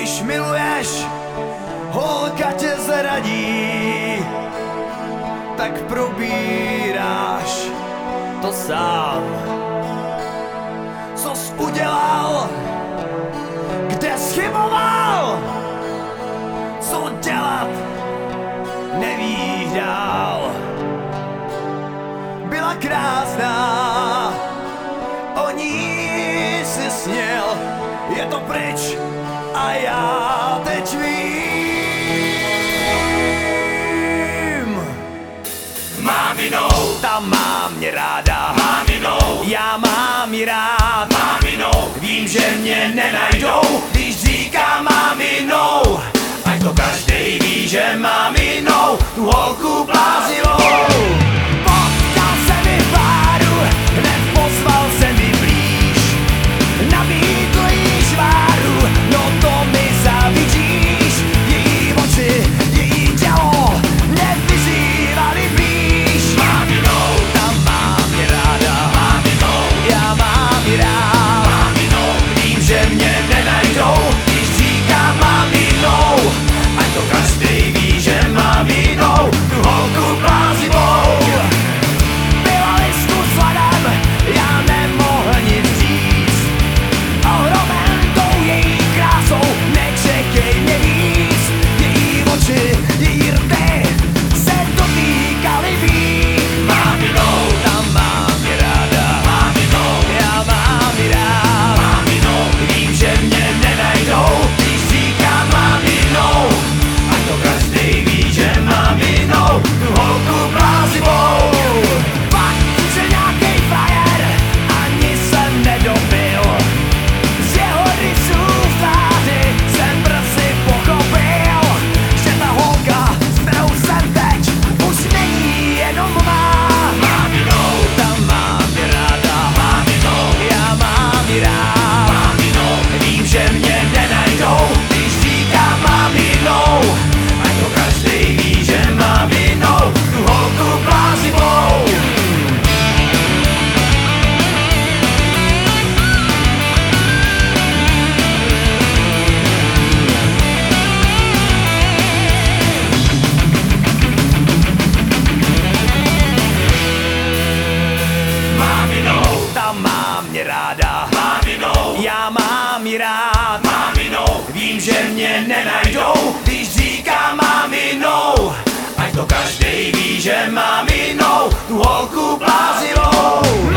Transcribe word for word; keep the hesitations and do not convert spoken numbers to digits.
Když miluješ, holka tě zradí, tak probíráš to sám. Co jsi udělal, kde jsi chyboval, co dělat nevíš dál. Byla krásná, o ní si sněl, je to pryč a já teď vím. Máminou, Ta má mě ráda, máminou, já mám ji rád. máminou, Vím, že mě nenajdou, když říkám máminou. Ať to každej ví, že máminou tu holku bláznivou. Potkal jsem ji v baru, hned pozval jsem ji blíž. Nabídl jí šváru, no to mi zavidíš. Její oči, její tělo nevyzývaly blíž. máminou, Ta má mě ráda, máminou, já mám ji rád. máminou, Vím, že mě nenajdou, když říkám máminou. Ať to každej ví, že máminou tu holku bláznivou. Byla listku s ladem, já nemohl nic říct. Ohromen tou její krásou, nečekej mě víc. Její oči, její rty se dotýkaly víc. máminou, Ta má mě ráda, máminou, já mám ji rád. máminou, Vím, že mě nenajdou, když říkám máminou. Ať to každej ví, že máminou tu holku bláznivou. Pak se nějakej frajer ani jsem nedobil. Z jeho rysů v tváři jsem brzy pochopil, že ta holka, s kterou jsem teď, už není jenom má. máminou, Ta má mě ráda, máminou, já mám ji rád. máminou, Vím, že mě nenajdou, když říkám máminou. Ať to každej ví, že máminou tu holku bláznivou. máminou, Ta má mě ráda, máminou, já mám ji rád. máminou, Vím, že mě nenajdou, když říkám máminou. Ať to každej ví, že máminou tu holku bláznivou.